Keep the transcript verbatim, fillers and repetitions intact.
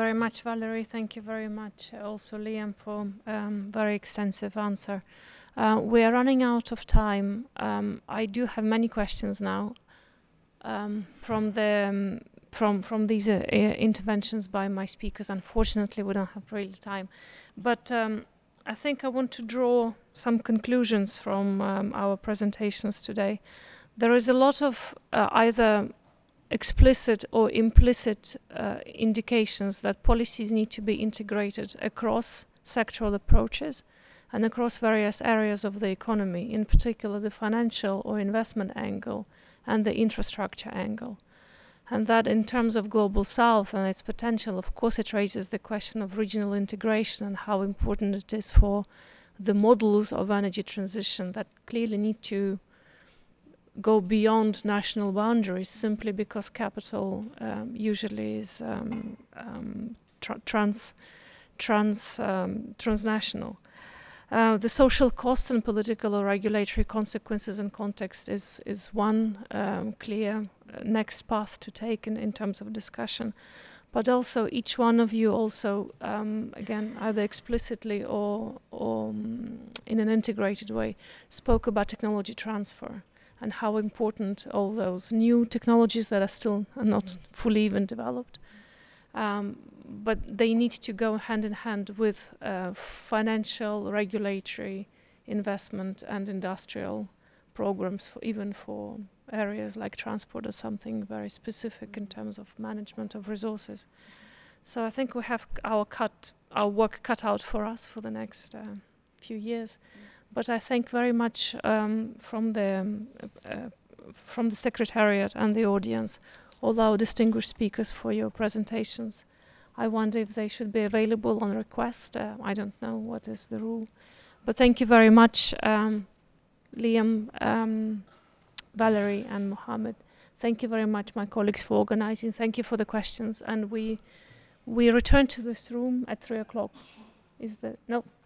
very much, Valerie. Thank you very much, uh, also Liam, for um, very extensive answer. Uh, we are running out of time. Um, I do have many questions now um, from the um, from from these uh, uh, interventions by my speakers. Unfortunately, we don't have really time, but um, I think I want to draw some conclusions from um, our presentations today. There is a lot of uh, either explicit or implicit uh, indications that policies need to be integrated across sectoral approaches and across various areas of the economy, in particular the financial or investment angle and the infrastructure angle. And that in terms of Global South and its potential, of course, it raises the question of regional integration and how important it is for the models of energy transition that clearly need to go beyond national boundaries simply because capital um, usually is um, um, tra trans, trans, um, transnational. Uh, the social cost and political or regulatory consequences and context is, is one um, clear uh, next path to take in, in terms of discussion. But also each one of you also, um, again, either explicitly or, or um, in an integrated way, spoke about technology transfer and how important all those new technologies that are still are not fully even developed. Um, but they need to go hand in hand with uh, financial, regulatory, investment and industrial programs, for even for areas like transport or something very specific in terms of management of resources. So I think we have our cut, our work cut out for us for the next uh, few years. But I thank very much um, from the um, uh, from the Secretariat and the audience, all our distinguished speakers for your presentations. I wonder if they should be available on request. Uh, I don't know what is the rule. But thank you very much, um, Liam, um, Valerie and Mohammed. Thank you very much, my colleagues, for organizing. Thank you for the questions. And we we return to this room at three o'clock. Is that no?